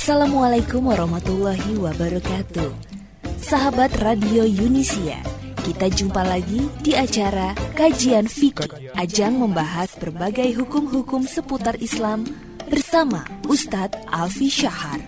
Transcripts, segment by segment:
Assalamualaikum warahmatullahi wabarakatuh. Sahabat Radio Yunisia, kita jumpa lagi di acara Kajian Fikih, ajang membahas berbagai hukum-hukum seputar Islam bersama Ustadz Alfi Syahar.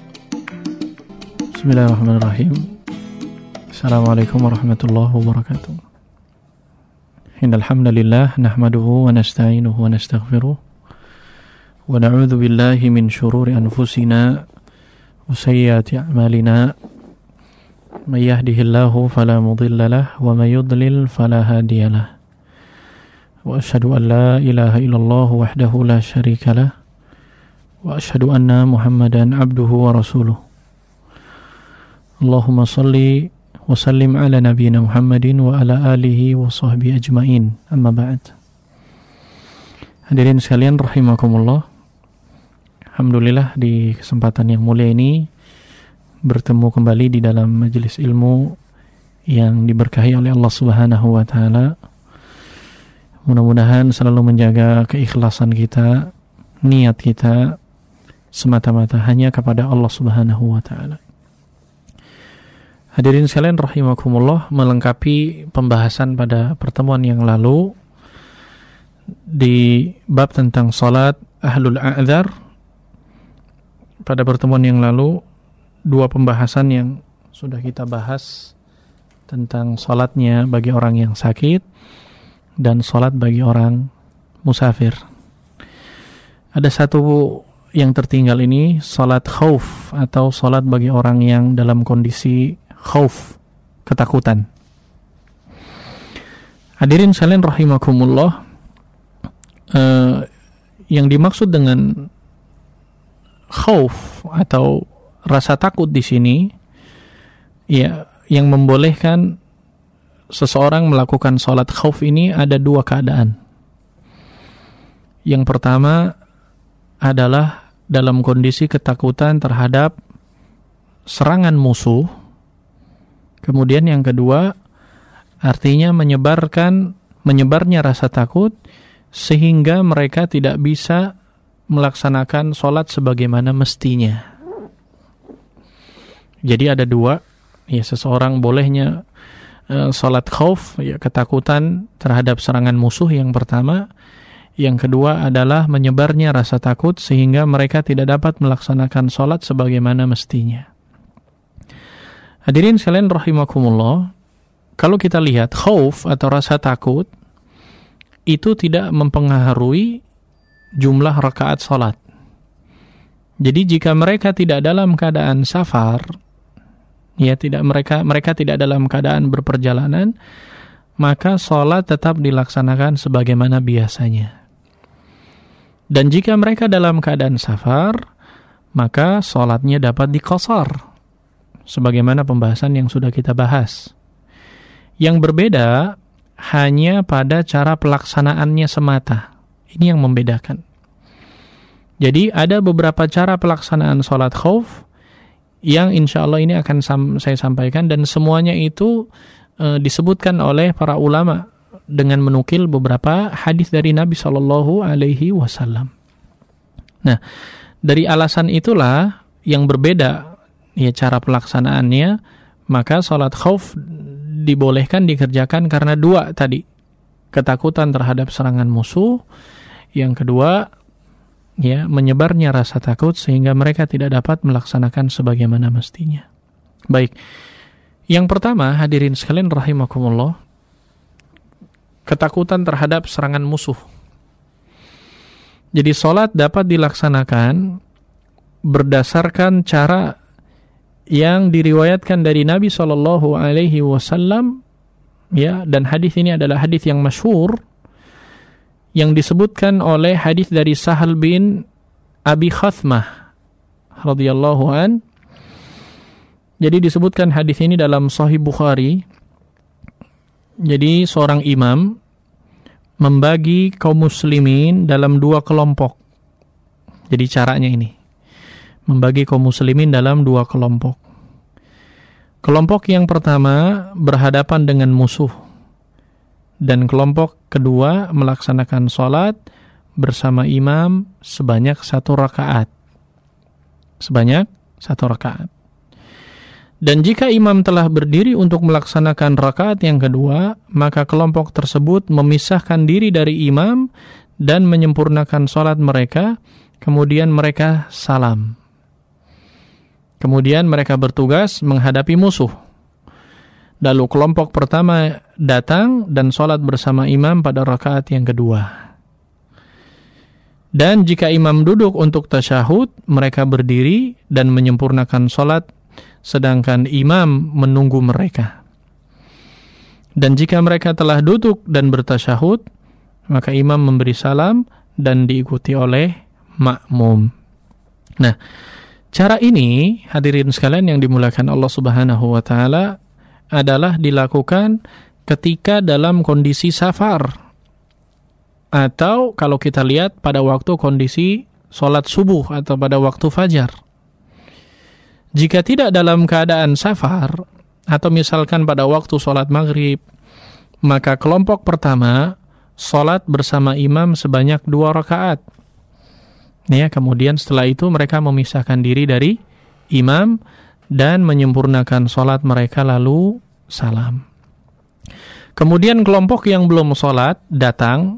Bismillahirrahmanirrahim. Assalamualaikum warahmatullahi wabarakatuh. Innal hamdalillah nahmaduhu wa nasta'inuhu wa nastaghfiruh wa na'udzu billahi min shururi anfusina wa sayyiati a'malina. May yahdihillahu fala mudilla lahu wa may yudlil fala hadiya lahu. Wa asyhadu an la ilaha illallah wahdahu la syarika lahu wa asyhadu anna Muhammadan abduhu wa rasuluh. Allahumma shalli wa sallim ala nabiyyina Muhammadin wa ala alihi wa sahbihi ajmain. Amma ba'd. Hadirin sekalian rahimakumullah. Alhamdulillah di kesempatan yang mulia ini bertemu kembali di dalam majelis ilmu yang diberkahi oleh Allah Subhanahu wa taala. Mudah-mudahan selalu menjaga keikhlasan kita, niat kita semata-mata hanya kepada Allah Subhanahu wa taala. Hadirin sekalian rahimakumullah, melengkapi pembahasan pada pertemuan yang lalu di bab tentang salat ahlul a'dzar. Pada pertemuan yang lalu dua pembahasan yang sudah kita bahas tentang salatnya bagi orang yang sakit dan salat bagi orang musafir. Ada satu yang tertinggal ini, salat khauf atau salat bagi orang yang dalam kondisi khauf, ketakutan. Hadirin sekalian rahimakumullah, yang dimaksud dengan khauf atau rasa takut di sini, ya, yang membolehkan seseorang melakukan salat khauf ini ada dua keadaan. Yang pertama adalah dalam kondisi ketakutan terhadap serangan musuh. Kemudian yang kedua, artinya menyebarnya rasa takut sehingga mereka tidak bisa melaksanakan sholat sebagaimana mestinya. Jadi ada dua, ya, seseorang bolehnya sholat khauf, ya, ketakutan terhadap serangan musuh yang pertama. Yang kedua adalah menyebarnya rasa takut sehingga mereka tidak dapat melaksanakan sholat sebagaimana mestinya. Hadirin sekalian rahimakumullah, kalau kita lihat khauf atau rasa takut itu tidak mempengaruhi jumlah rakaat salat. Jadi jika mereka tidak dalam keadaan safar, ya, mereka tidak dalam keadaan berperjalanan, maka salat tetap dilaksanakan sebagaimana biasanya. Dan jika mereka dalam keadaan safar, maka salatnya dapat diqashar, sebagaimana pembahasan yang sudah kita bahas. Yang berbeda hanya pada cara pelaksanaannya semata. Ini yang membedakan. Jadi ada beberapa cara pelaksanaan sholat khauf yang insya Allah ini akan saya sampaikan, dan semuanya itu disebutkan oleh para ulama dengan menukil beberapa hadis dari Nabi SAW. Nah, dari alasan itulah yang berbeda, ya, cara pelaksanaannya, maka sholat khauf dibolehkan dikerjakan karena dua tadi, ketakutan terhadap serangan musuh. Yang kedua, ya, menyebarnya rasa takut sehingga mereka tidak dapat melaksanakan sebagaimana mestinya. Baik, yang pertama hadirin sekalian rahimakumullah, ketakutan terhadap serangan musuh. Jadi salat dapat dilaksanakan berdasarkan cara yang diriwayatkan dari Nabi SAW, ya, dan hadis ini adalah hadis yang masyhur yang disebutkan oleh hadis dari Sahal bin Abi Khathmah radhiyallahu an. Jadi disebutkan hadis ini dalam Sahih Bukhari. Jadi seorang imam membagi kaum muslimin dalam dua kelompok. Jadi caranya ini, membagi kaum muslimin dalam dua kelompok. Kelompok yang pertama berhadapan dengan musuh, dan kelompok kedua melaksanakan sholat bersama imam sebanyak 1 rakaat. sebanyak 1 rakaat. Dan jika imam telah berdiri untuk melaksanakan rakaat yang kedua, maka kelompok tersebut memisahkan diri dari imam dan menyempurnakan sholat mereka, kemudian mereka salam. Kemudian mereka bertugas menghadapi musuh. Lalu kelompok pertama datang dan sholat bersama imam pada rakaat yang kedua. Dan jika imam duduk untuk tasyahud, mereka berdiri dan menyempurnakan sholat, sedangkan imam menunggu mereka. Dan jika mereka telah duduk dan bertasyahud, maka imam memberi salam dan diikuti oleh makmum. Nah, cara ini, hadirin sekalian yang dimuliakan Allah Subhanahu wa taala, adalah dilakukan ketika dalam kondisi safar. Atau kalau kita lihat pada waktu kondisi sholat subuh atau pada waktu fajar. Jika tidak dalam keadaan safar, atau misalkan pada waktu sholat maghrib, maka kelompok pertama sholat bersama imam sebanyak 2 rakaat. Ya, kemudian setelah itu mereka memisahkan diri dari imam dan menyempurnakan sholat mereka lalu salam. Kemudian kelompok yang belum sholat datang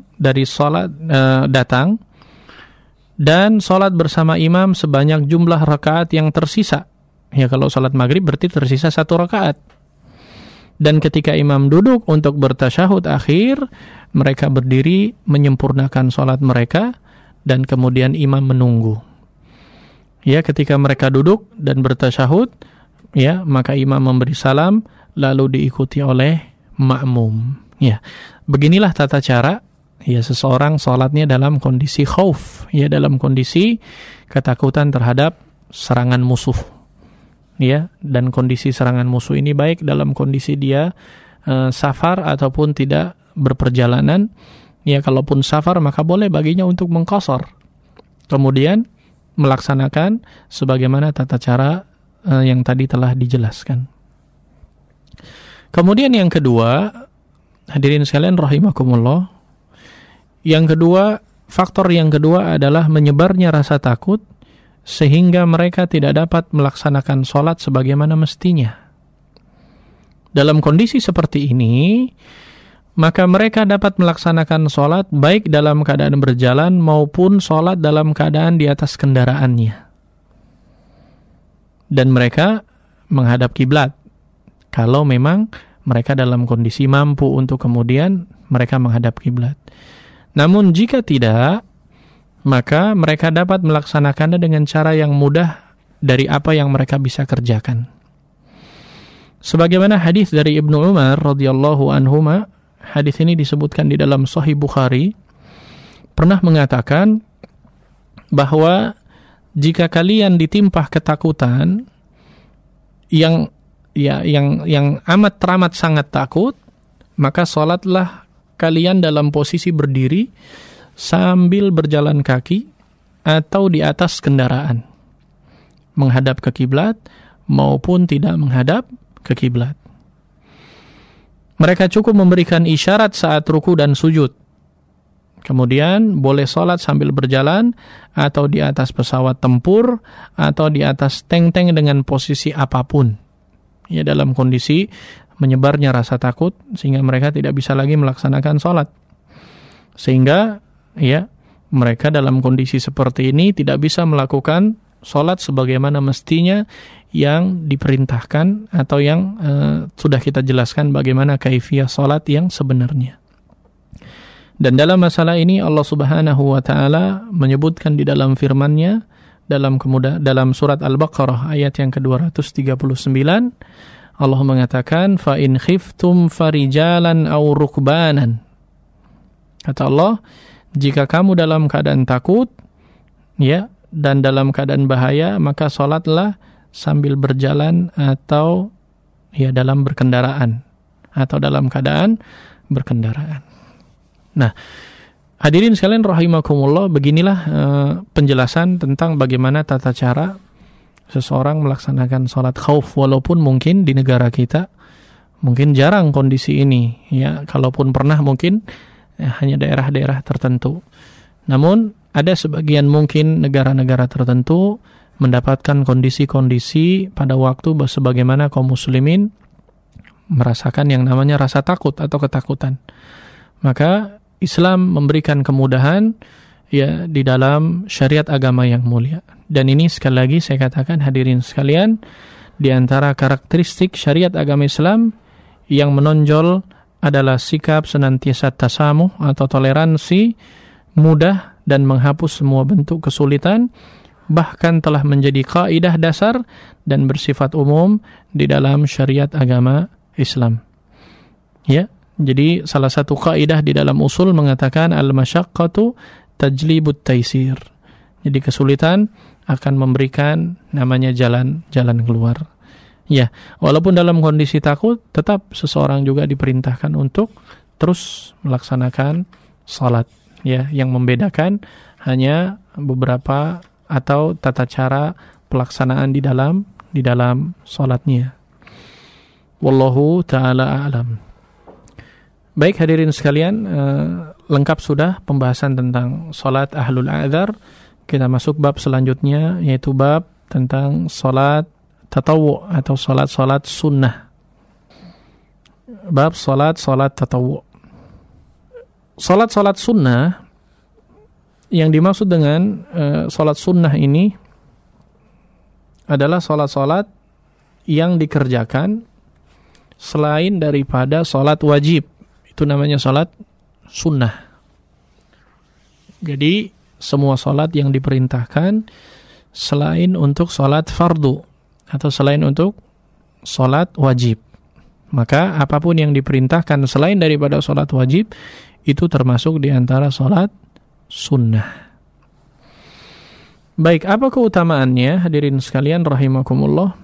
dan sholat bersama imam sebanyak jumlah rakaat yang tersisa. Ya, kalau sholat maghrib berarti tersisa 1 rakaat. Dan ketika imam duduk untuk bertasyahud akhir, mereka berdiri menyempurnakan sholat mereka dan kemudian imam menunggu. Ya, ketika mereka duduk dan bertasyahud, ya, maka imam memberi salam lalu diikuti oleh makmum. Ya, beginilah tata cara ya seseorang sholatnya dalam kondisi khauf, ya, dalam kondisi ketakutan terhadap serangan musuh. Ya, dan kondisi serangan musuh ini baik dalam kondisi dia safar ataupun tidak berperjalanan. Ya, kalaupun safar maka boleh baginya untuk mengqasar. Kemudian melaksanakan sebagaimana tata cara yang tadi telah dijelaskan. Kemudian yang kedua, hadirin sekalian rahimakumullah, faktor yang kedua adalah menyebarnya rasa takut sehingga mereka tidak dapat melaksanakan sholat sebagaimana mestinya. Dalam kondisi seperti ini, maka mereka dapat melaksanakan sholat baik dalam keadaan berjalan maupun sholat dalam keadaan di atas kendaraannya. Dan mereka menghadap kiblat kalau memang mereka dalam kondisi mampu untuk kemudian mereka menghadap kiblat. Namun jika tidak, maka mereka dapat melaksanakannya dengan cara yang mudah dari apa yang mereka bisa kerjakan. Sebagaimana hadis dari Ibnu Umar radhiyallahu anhuma, hadis ini disebutkan di dalam Sahih Bukhari, pernah mengatakan bahwa jika kalian ditimpa ketakutan yang amat teramat sangat takut, maka sholatlah kalian dalam posisi berdiri sambil berjalan kaki atau di atas kendaraan, menghadap ke kiblat maupun tidak menghadap ke kiblat. Mereka cukup memberikan isyarat saat ruku dan sujud. Kemudian boleh sholat sambil berjalan atau di atas pesawat tempur atau di atas tank-tank dengan posisi apapun. Ya, dalam kondisi menyebarnya rasa takut sehingga mereka tidak bisa lagi melaksanakan sholat. Sehingga ya, mereka dalam kondisi seperti ini tidak bisa melakukan sholat sebagaimana mestinya yang diperintahkan atau yang sudah kita jelaskan bagaimana kaifiyah sholat yang sebenarnya. Dan dalam masalah ini Allah Subhanahu wa taala menyebutkan di dalam firman-Nya dalam surat Al-Baqarah ayat yang ke-239, Allah mengatakan fa in khiftum farijalan aw rukbanan. Kata Allah, jika kamu dalam keadaan takut, ya, dan dalam keadaan bahaya, maka sholatlah sambil berjalan atau ya dalam berkendaraan atau dalam keadaan berkendaraan. Nah, hadirin sekalian rahimakumullah, beginilah penjelasan tentang bagaimana tata cara seseorang melaksanakan sholat khauf, walaupun mungkin di negara kita mungkin jarang kondisi ini, ya, kalaupun pernah mungkin hanya daerah-daerah tertentu. Namun ada sebagian mungkin negara-negara tertentu mendapatkan kondisi-kondisi pada waktu sebagaimana kaum muslimin merasakan yang namanya rasa takut atau ketakutan. Maka Islam memberikan kemudahan ya di dalam syariat agama yang mulia. Dan ini sekali lagi saya katakan hadirin sekalian, di antara karakteristik syariat agama Islam yang menonjol adalah sikap senantiasa tasamuh atau toleransi, mudah dan menghapus semua bentuk kesulitan, bahkan telah menjadi kaidah dasar dan bersifat umum di dalam syariat agama Islam. Ya, jadi salah satu kaidah di dalam usul mengatakan al-masyaqqatu tajlibut taisir. Jadi kesulitan akan memberikan namanya jalan keluar. Ya, walaupun dalam kondisi takut, tetap seseorang juga diperintahkan untuk terus melaksanakan salat. Ya, yang membedakan hanya beberapa atau tata cara pelaksanaan di dalam salatnya. Wallahu ta'ala a'lam. Baik hadirin sekalian, lengkap sudah pembahasan tentang salat ahlul a'dzar. Kita masuk bab selanjutnya, yaitu bab tentang salat tatawwu atau salat sunnah. Bab salat tatawwu. Salat sunnah, yang dimaksud dengan salat sunnah ini adalah salat yang dikerjakan selain daripada salat wajib. Itu namanya salat sunnah. Jadi semua salat yang diperintahkan selain untuk salat fardu atau selain untuk salat wajib. Maka apapun yang diperintahkan selain daripada salat wajib itu termasuk di antara salat sunnah. Baik, apa keutamaannya hadirin sekalian rahimakumullah?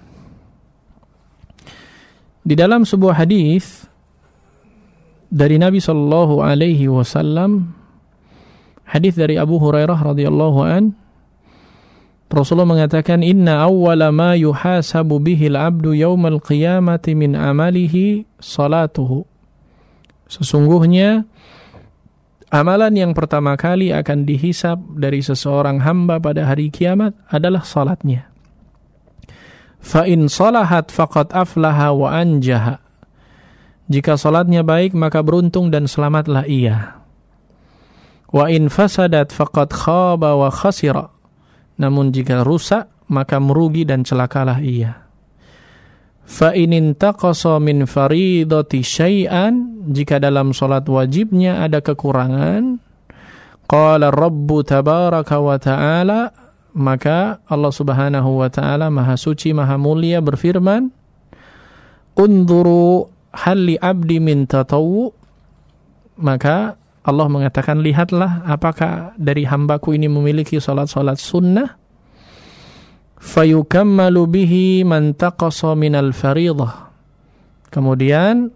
Di dalam sebuah hadis dari Nabi sallallahu alaihi wasallam, hadis dari Abu Hurairah radhiyallahu an, Rasulullah mengatakan, "Inna awwala ma yuhasabu bihi al-'abdu yaumal qiyamati min amalihi salatuhu." Sesungguhnya amalan yang pertama kali akan dihisab dari seseorang hamba pada hari kiamat adalah salatnya. Fa in salahat faqad aflaha wa anjaha. Jika salatnya baik maka beruntung dan selamatlah ia. Wa in fasadat faqad khaba wa khasira. Namun jika rusak maka merugi dan celakalah ia. Fa in intaqasa min faridati syai'an, jika dalam salat wajibnya ada kekurangan, qala rabbu tabaraka wa ta'ala, maka Allah Subhanahu wa ta'ala Maha Suci Maha Mulia berfirman, "Unduru hal li abdi min tatawwu." Maka Allah mengatakan, lihatlah apakah dari hambaku ini memiliki salat-salat sunnah, fayukammalu bihi man taqasa minal fariḍah. Kemudian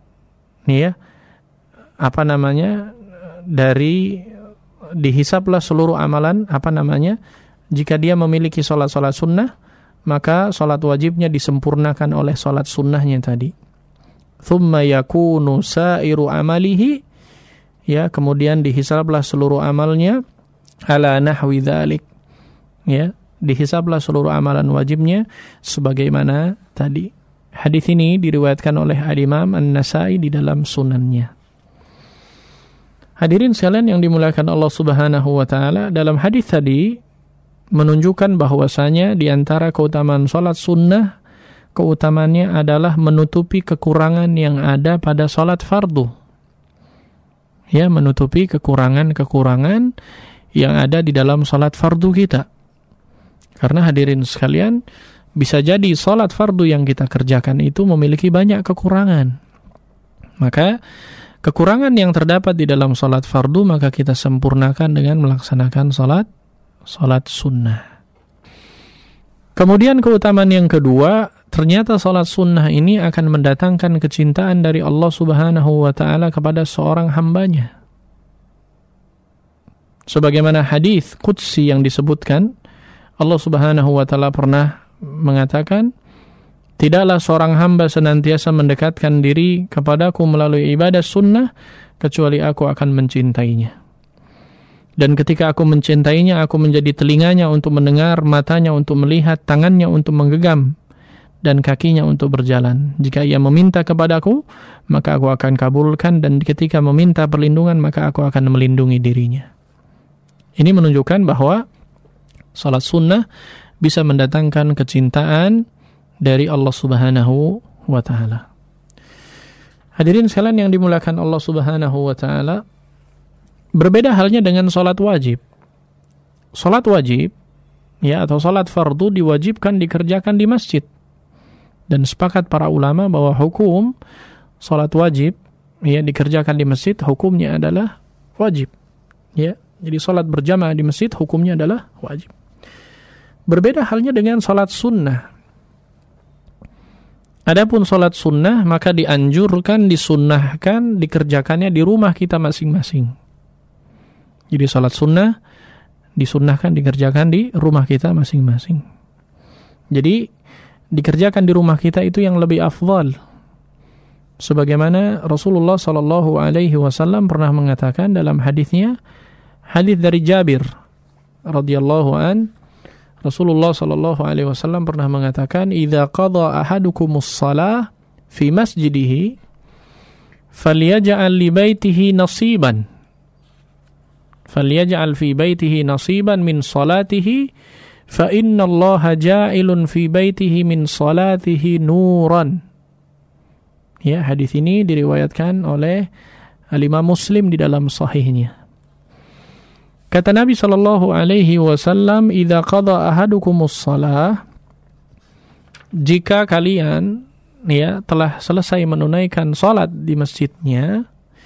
dari dihisaplah seluruh amalan jika dia memiliki salat-salat sunnah, maka salat wajibnya disempurnakan oleh salat sunnahnya tadi. Thumma yakunu sa'iru amalihi, kemudian dihisablah seluruh amalnya ala nahwi dzalik, dihisablah seluruh amalan wajibnya sebagaimana tadi. Hadis ini diriwayatkan oleh Al-Imam An-Nasai di dalam sunannya. Hadirin sekalian yang dimuliakan Allah Subhanahu wa taala, dalam hadis tadi menunjukkan bahwasanya di antara keutamaan salat sunnah, keutamaannya adalah menutupi kekurangan yang ada pada salat fardu. Menutupi kekurangan-kekurangan yang ada di dalam salat fardu kita. Karena hadirin sekalian, bisa jadi salat fardu yang kita kerjakan itu memiliki banyak kekurangan. Maka kekurangan yang terdapat di dalam salat fardu maka kita sempurnakan dengan melaksanakan salat sunnah. Kemudian keutamaan yang kedua, ternyata salat sunnah ini akan mendatangkan kecintaan dari Allah Subhanahu wa taala kepada seorang hambanya. Sebagaimana hadis qudsi yang disebutkan, Allah Subhanahu wa taala pernah mengatakan, tidaklah seorang hamba senantiasa mendekatkan diri kepadaku melalui ibadah sunnah kecuali aku akan mencintainya. Dan ketika aku mencintainya, aku menjadi telinganya untuk mendengar, matanya untuk melihat, tangannya untuk menggenggam, dan kakinya untuk berjalan. Jika ia meminta kepadaku, maka aku akan kabulkan, dan ketika meminta perlindungan, maka aku akan melindungi dirinya. Ini menunjukkan bahwa salat sunnah bisa mendatangkan kecintaan dari Allah Subhanahu wa Ta'ala. Hadirin sekalian yang dimuliakan Allah Subhanahu wa Ta'ala, berbeda halnya dengan salat wajib. Salat wajib, ya, atau salat fardu diwajibkan dikerjakan di masjid. Dan sepakat para ulama bahwa hukum salat wajib, ya, dikerjakan di masjid, hukumnya adalah wajib. Ya, jadi salat berjamaah di masjid hukumnya adalah wajib. Berbeda halnya dengan salat sunnah. Adapun salat sunnah maka dianjurkan, disunnahkan, dikerjakannya di rumah kita masing-masing. Jadi salat sunnah disunnahkan, dikerjakan di rumah kita masing-masing. Jadi dikerjakan di rumah kita itu yang lebih afdal. Sebagaimana Rasulullah SAW pernah mengatakan dalam hadisnya, hadis dari Jabir radhiyallahu an, Rasulullah SAW pernah mengatakan, "Idza qada ahadukumus shalah fi masjidihi falyaj'al li baitihi nasiban." فَلْيَجْعَلْ فِي بَيْتِهِ نَصِيبًا مِنْ صَلَاتِهِ فَإِنَّ اللَّهَ جَاعِلٌ فِي بَيْتِهِ مِنْ صَلَاتِهِ نُورًا. Ya, hadis ini diriwayatkan oleh Imam Muslim di dalam sahihnya. Kata Nabi SAW, "Idza qada ahadukumus shalah," jika kalian, ya, telah selesai menunaikan salat di masjidnya,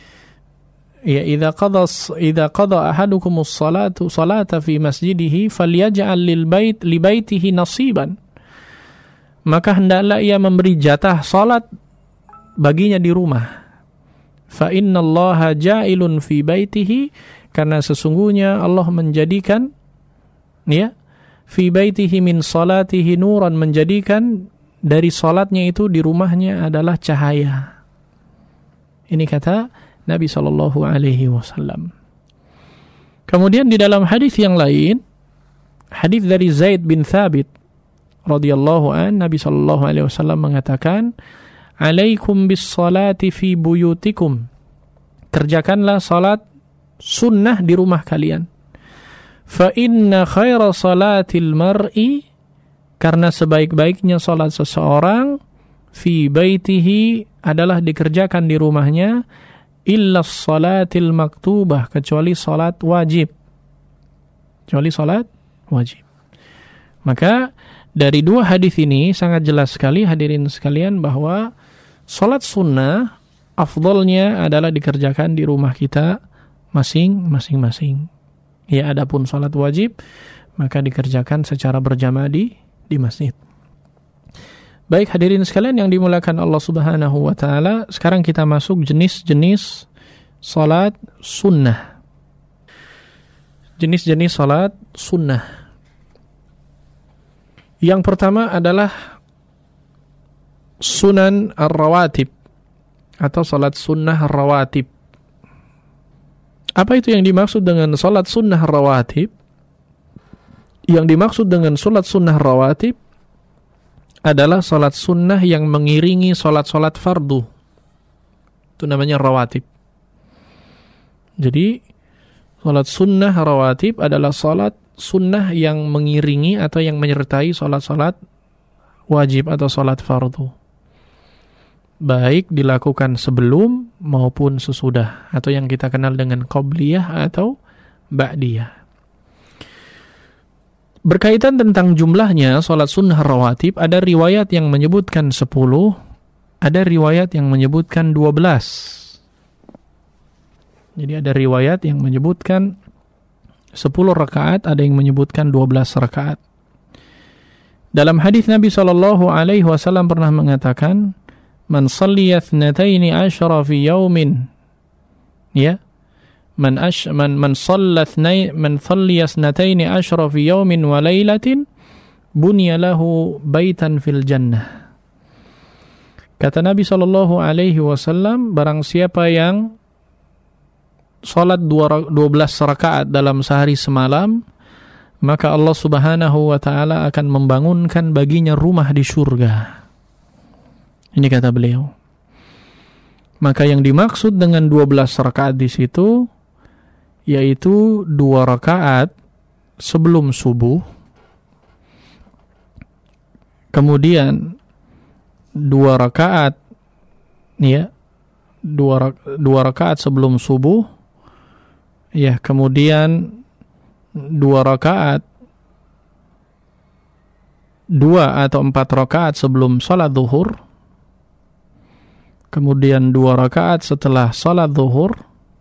ya, idza qada ahadukumus salata fi masjidihi falyaj'al li baitihi nasiban, maka hendaklah ia memberi jatah salat baginya di rumah. Fa innallaha ja'ilun fi baitihi, karena sesungguhnya Allah menjadikan, ya, fi baitihi min salatihi nuran, menjadikan dari salatnya itu di rumahnya adalah cahaya. Ini kata Nabi SAW. Kemudian di dalam hadis yang lain, hadis dari Zaid bin Thabit radhiyallahu an, Nabi SAW mengatakan, "Alaikum bis salati fi buyutikum." Kerjakanlah salat sunnah di rumah kalian. Fa inna khaira salatil mar'i, karena sebaik-baiknya salat seseorang, fi baitihi, adalah dikerjakan di rumahnya, illa salatil maktubah, kecuali salat wajib. Maka dari dua hadis ini sangat jelas sekali hadirin sekalian bahwa salat sunnah afdalnya adalah dikerjakan di rumah kita masing-masing. Ya, adapun salat wajib maka dikerjakan secara berjamaah di masjid. Baik hadirin sekalian yang dimuliakan Allah Subhanahu wa Ta'ala, sekarang kita masuk jenis-jenis salat sunnah. Jenis-jenis salat sunnah. Yang pertama adalah sunan ar-rawatib atau salat sunnah rawatib. Apa itu yang dimaksud dengan salat sunnah rawatib? Yang dimaksud dengan salat sunnah rawatib adalah salat sunnah yang mengiringi salat-salat fardu. Itu namanya rawatib. Jadi salat sunnah rawatib adalah salat sunnah yang mengiringi atau yang menyertai salat-salat wajib atau salat fardu, baik dilakukan sebelum maupun sesudah, atau yang kita kenal dengan qobliyah atau ba'diyah. Berkaitan tentang jumlahnya salat sunnah rawatib, ada riwayat yang menyebutkan 10, ada riwayat yang menyebutkan 12. Jadi ada riwayat yang menyebutkan 10 rakaat, ada yang menyebutkan 12 rakaat. Dalam hadis Nabi SAW pernah mengatakan, "Man salliya thnataini asyara fi yawmin," ya, Man salliya thnataini asyara fi yawmin wa laylatin bunya lahu baitan fil jannah. Kata Nabi SAW, barang siapa yang salat 12 rakaat dalam sehari semalam, maka Allah Subhanahu wa taala akan membangunkan baginya rumah di surga. Ini kata beliau. Maka yang dimaksud dengan 12 rakaat di situ yaitu 2 rakaat sebelum subuh, kemudian 2 rakaat ya, 2 rakaat sebelum subuh ya, kemudian 2 rakaat 2 atau 4 rakaat sebelum salat zuhur, kemudian 2 rakaat setelah salat zuhur,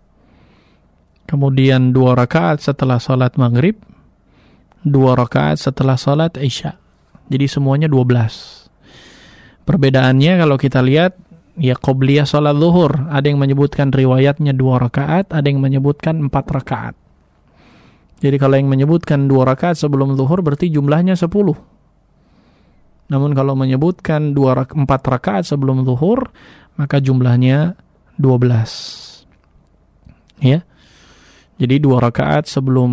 kemudian 2 rakaat setelah salat maghrib, 2 rakaat setelah salat isya. Jadi semuanya 12. Perbedaannya kalau kita lihat ya, qobliyah salat zuhur, ada yang menyebutkan riwayatnya 2 rakaat, ada yang menyebutkan 4 rakaat. Jadi kalau yang menyebutkan 2 rakaat sebelum zuhur berarti jumlahnya 10. Namun kalau menyebutkan 4 rakaat sebelum zuhur, maka jumlahnya 12. Ya. Jadi 2 rakaat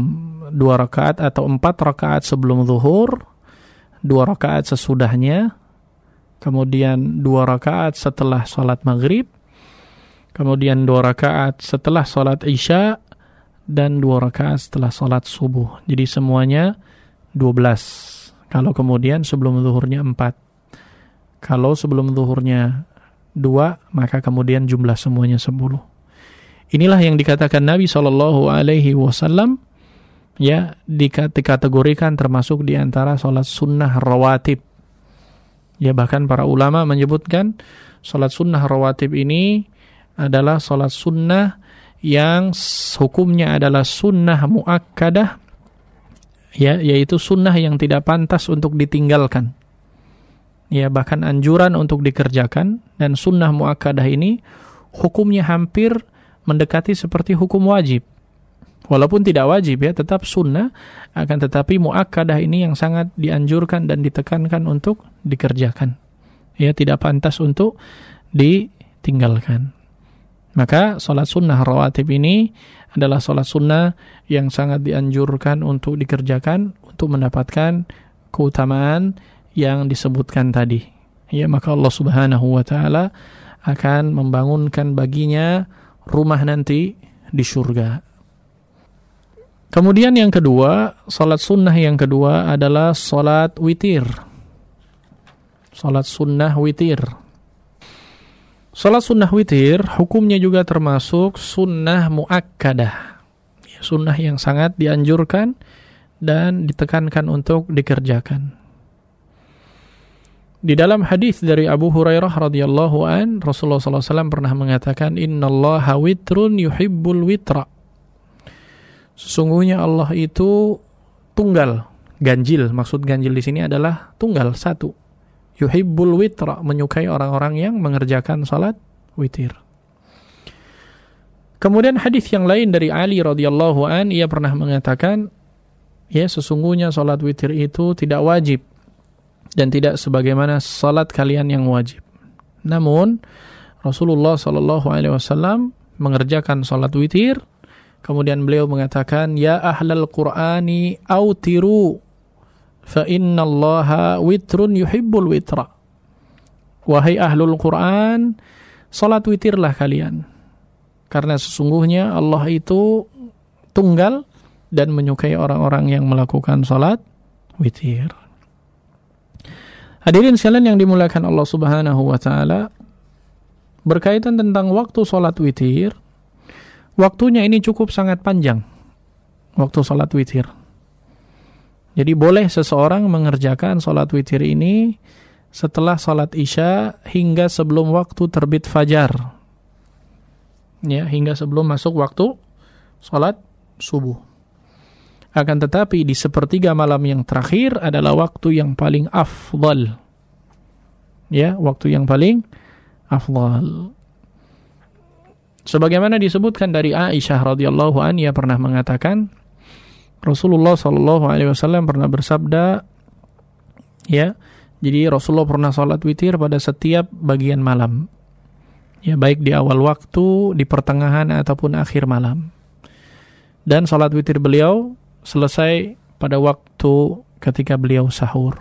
atau 4 rakaat sebelum zuhur, 2 rakaat sesudahnya, kemudian 2 rakaat setelah salat maghrib, kemudian 2 rakaat setelah salat isya, dan 2 rakaat setelah salat subuh. Jadi semuanya 12. Kalau kemudian sebelum zuhurnya 4. Kalau sebelum zuhurnya 2, maka kemudian jumlah semuanya 10. Inilah yang dikatakan Nabi SAW ya, dikategorikan termasuk di antara salat sunnah rawatib. Ya, bahkan para ulama menyebutkan salat sunnah rawatib ini adalah salat sunnah yang hukumnya adalah sunnah muakkadah, ya, yaitu sunnah yang tidak pantas untuk ditinggalkan. Ya, bahkan anjuran untuk dikerjakan, dan sunnah muakkadah ini hukumnya hampir mendekati seperti hukum wajib. Walaupun tidak wajib ya, tetap sunnah, akan tetapi muakkadah ini yang sangat dianjurkan dan ditekankan untuk dikerjakan. Ya, tidak pantas untuk ditinggalkan. Maka salat sunnah rawatib ini adalah salat sunnah yang sangat dianjurkan untuk dikerjakan untuk mendapatkan keutamaan yang disebutkan tadi. Ya, maka Allah Subhanahu wa taala akan membangunkan baginya rumah nanti di surga. Kemudian yang kedua, salat sunnah yang kedua adalah salat witir. Salat sunnah witir. Salat sunnah witir hukumnya juga termasuk sunnah muakkadah, sunnah yang sangat dianjurkan dan ditekankan untuk dikerjakan. Di dalam hadis dari Abu Hurairah radhiyallahu an, Rasulullah SAW pernah mengatakan, Innallaha witrun yuhibbul witra. Sesungguhnya Allah itu tunggal, ganjil. Maksud ganjil di sini adalah tunggal, satu. Yuhibbul witra, menyukai orang-orang yang mengerjakan salat witir. Kemudian hadis yang lain dari Ali radhiyallahu an, ia pernah mengatakan, ya, sesungguhnya salat witir itu tidak wajib dan tidak sebagaimana salat kalian yang wajib. Namun Rasulullah SAW mengerjakan salat witir. Kemudian beliau mengatakan, ya ahlal Qur'ani autiru fa innallaha witrun yuhibbul witra. Wahai ahlul Quran, salat witirlah kalian, karena sesungguhnya Allah itu tunggal dan menyukai orang-orang yang melakukan salat witir. Hadirin sekalian yang dimuliakan Allah Subhanahu wa taala, berkaitan tentang waktu salat witir, waktunya ini cukup sangat panjang. Waktu salat witir. Jadi boleh seseorang mengerjakan salat witir ini setelah salat isya hingga sebelum waktu terbit fajar. Ya, hingga sebelum masuk waktu salat subuh. Akan tetapi di sepertiga malam yang terakhir adalah waktu yang paling afdal. Ya, waktu yang paling afdal. Sebagaimana disebutkan dari Aisyah radhiyallahu anha, ia pernah mengatakan, Rasulullah SAW pernah bersabda, ya, jadi Rasulullah pernah salat witir pada setiap bagian malam, ya, baik di awal waktu, di pertengahan ataupun akhir malam. dan salat witir beliau selesai pada waktu ketika beliau sahur.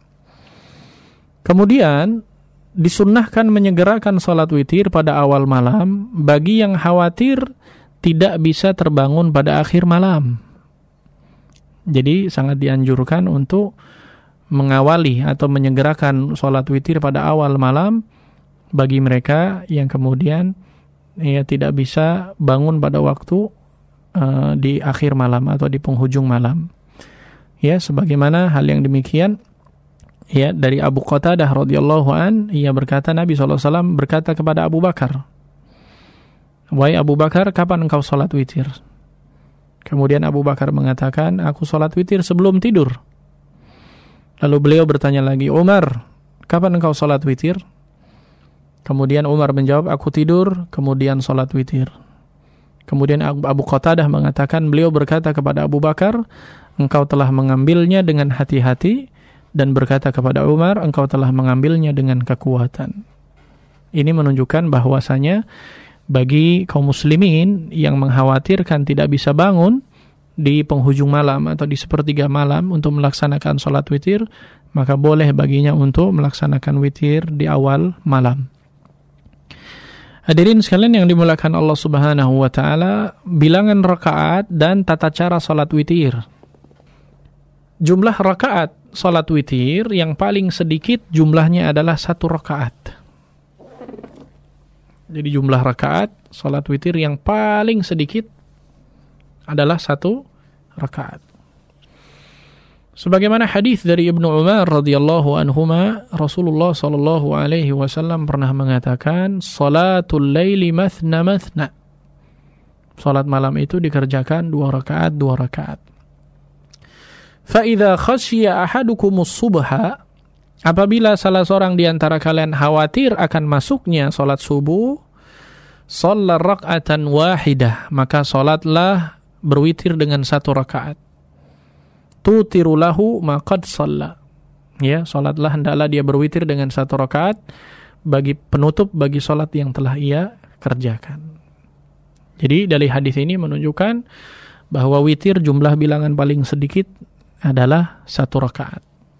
Kemudian disunnahkan menyegerakan salat witir pada awal malam bagi yang khawatir tidak bisa terbangun pada akhir malam. Jadi sangat dianjurkan untuk mengawali atau menyegerakan salat witir pada awal malam bagi mereka yang kemudian tidak bisa bangun pada waktu di akhir malam atau di penghujung malam. Ya, sebagaimana hal yang demikian dari Abu Qatadah radhiyallahu an, ia berkata, Nabi SAW berkata kepada Abu Bakar, "Wahai Abu Bakar, kapan engkau salat witir?" Kemudian Abu Bakar mengatakan, "Aku salat witir sebelum tidur." Lalu beliau bertanya lagi, "Umar, kapan engkau salat witir?" Kemudian Umar menjawab, "Aku tidur, kemudian salat witir." Kemudian Abu Qatadah mengatakan, beliau berkata kepada Abu Bakar, "Engkau telah mengambilnya dengan hati-hati," dan berkata kepada Umar, "Engkau telah mengambilnya dengan kekuatan." Ini menunjukkan bahwasanya bagi kaum muslimin yang mengkhawatirkan tidak bisa bangun di penghujung malam atau di sepertiga malam untuk melaksanakan salat witir, maka boleh baginya untuk melaksanakan witir di awal malam. Hadirin sekalian yang dimuliakan Allah Subhanahu wa taala, bilangan rakaat dan tata cara salat witir. Jumlah rakaat salat witir yang paling sedikit jumlahnya adalah 1 rakaat. Jadi jumlah rakaat salat witir yang paling sedikit adalah 1 rakaat. Sebagaimana hadis dari Ibnu Umar radhiyallahu anhuma, Rasulullah sallallahu alaihi wasallam pernah mengatakan, "Salatul laili mathna mathna." Salat malam itu dikerjakan 2 rakaat, 2 rakaat. Fa idza khashiya ahadukumus subha, apabila salah seorang di antara kalian khawatir akan masuknya salat subuh, shalla rak'atan wahidah, maka salatlah berwitir dengan 1 rakaat. Tutiru lahu ma qad shalla. Ya, salatlah hendaklah dia berwitir dengan 1 rakaat bagi penutup bagi salat yang telah ia kerjakan. Jadi dari hadis ini menunjukkan bahwa witir jumlah bilangan paling sedikit adalah 1 rakaat.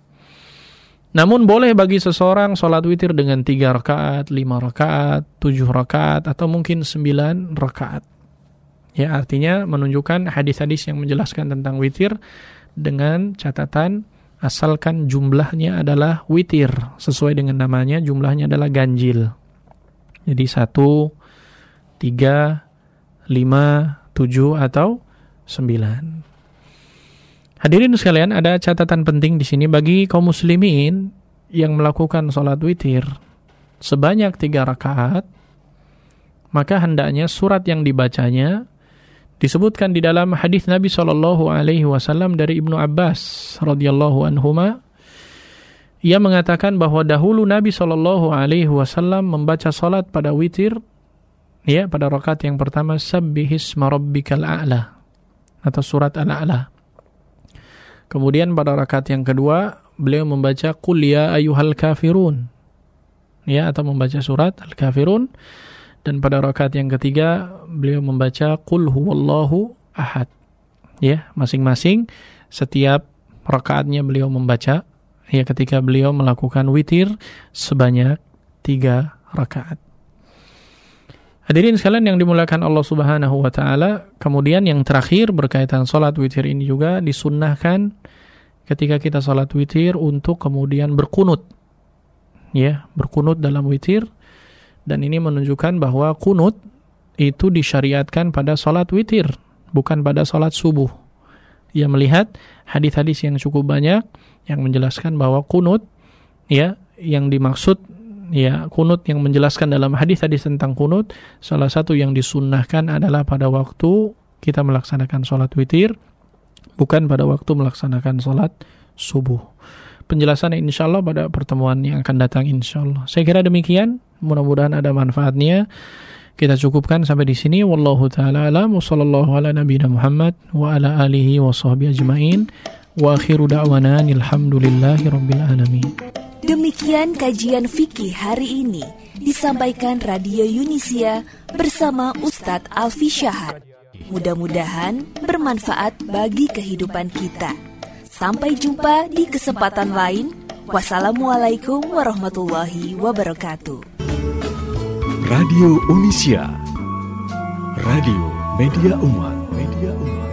Namun boleh bagi seseorang salat witir dengan 3 rakaat, 5 rakaat, 7 rakaat, atau mungkin 9 rakaat. Ya, artinya menunjukkan hadis-hadis yang menjelaskan tentang witir dengan catatan asalkan jumlahnya adalah witir, sesuai dengan namanya, jumlahnya adalah ganjil. Jadi 1, 3, 5, 7 atau 9. Hadirin sekalian, ada catatan penting di sini bagi kaum muslimin yang melakukan salat witir sebanyak 3 rakaat, maka hendaknya surat yang dibacanya disebutkan di dalam hadis Nabi SAW dari Ibnu Abbas radhiyallahu anhuma. Ia mengatakan bahwa dahulu Nabi SAW membaca salat pada witir, ya, pada rakaat yang pertama, Sabbihisma rabbikal a'la, atau surat Al-A'la. Kemudian pada rakaat yang kedua beliau membaca Qul ya ayyuhal kafirun, ya, atau membaca surat Al-Kafirun. Dan pada rakaat yang ketiga beliau membaca Qul huwallahu ahad. Ya, masing-masing setiap rakaatnya beliau membaca, ya, ketika beliau melakukan witir sebanyak 3 rakaat. Hadirin sekalian yang dimuliakan Allah Subhanahu wa taala, kemudian yang terakhir berkaitan salat witir ini juga disunnahkan ketika kita salat witir untuk kemudian berkunut. Ya, berkunut dalam witir. Dan ini menunjukkan bahwa kunut itu disyariatkan pada salat witir, bukan pada salat subuh. Ia melihat hadis-hadis yang cukup banyak yang menjelaskan bahwa kunut, ya, yang dimaksud, ya, kunut yang menjelaskan dalam hadis-hadis tentang kunut, salah satu yang disunnahkan adalah pada waktu kita melaksanakan salat witir, bukan pada waktu melaksanakan salat subuh. Penjelasannya insyaallah pada pertemuan yang akan datang insyaallah. Saya kira demikian, mudah-mudahan ada manfaatnya. Kita cukupkan sampai di sini. Wallahu taala alam, wa sallallahu ala nabiyina Muhammad wa ala alihi wa sahbihi ajmain. Wa akhiru da'wana alhamdulillahi rabbil alamin. Demikian kajian fikih hari ini disampaikan Radio Yunisia bersama Ustadz Alfi Syahad. Mudah-mudahan bermanfaat bagi kehidupan kita. Sampai jumpa di kesempatan lain. Wassalamualaikum warahmatullahi wabarakatuh. Radio Unisya, Radio Media Umat.